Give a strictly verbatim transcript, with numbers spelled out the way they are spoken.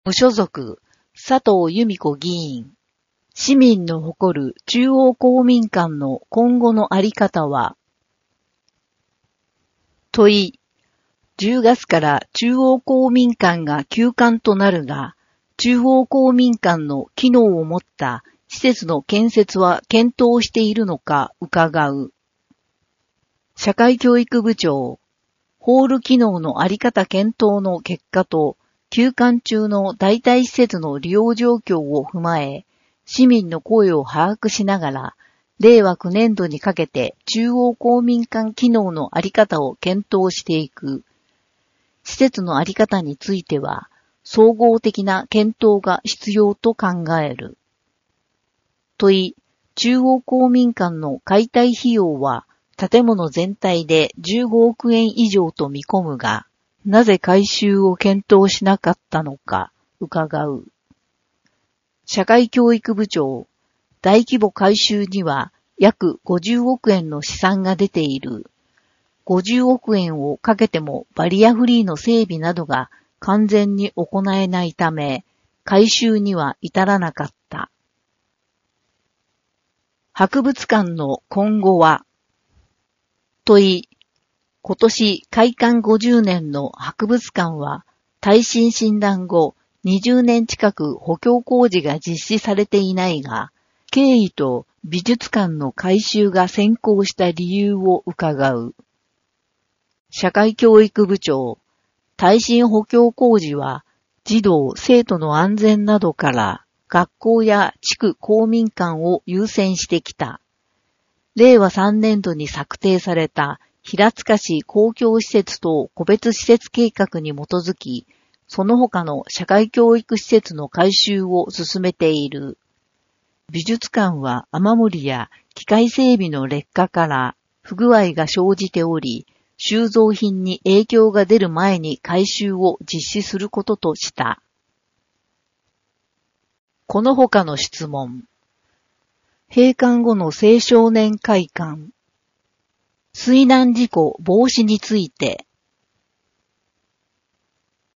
無所属、佐藤由美子議員。市民の誇る中央公民館の今後のあり方は？問い。じゅうがつから中央公民館が休館となるが、中央公民館の機能を持った施設の建設は検討しているのか伺う。社会教育部長。ホール機能のあり方検討の結果と、休館中の代替施設の利用状況を踏まえ、市民の声を把握しながら、れいわきゅうねんどにかけて中央公民館機能のあり方を検討していく。施設のあり方については、総合的な検討が必要と考える。問い、中央公民館の解体費用は、建物全体でじゅうごおくえん以上と見込むが、なぜ改修を検討しなかったのか、伺う。社会教育部長、大規模改修には約ごじゅうおくえんの試算が出ている。ごじゅうおくえんをかけてもバリアフリーの整備などが完全に行えないため、改修には至らなかった。博物館の今後は？問い。今年開館ごじゅうねんの博物館は耐震診断後にじゅうねん近く補強工事が実施されていないが、経緯と美術館の改修が先行した理由を伺う。社会教育部長、耐震補強工事は児童・生徒の安全などから学校や地区公民館を優先してきた。れいわさんねんどに策定された平塚市公共施設等個別施設計画に基づき、その他の社会教育施設の改修を進めている。美術館は雨漏りや機械整備の劣化から不具合が生じており、収蔵品に影響が出る前に改修を実施することとした。この他の質問。閉館後の青少年会館。水難事故防止について。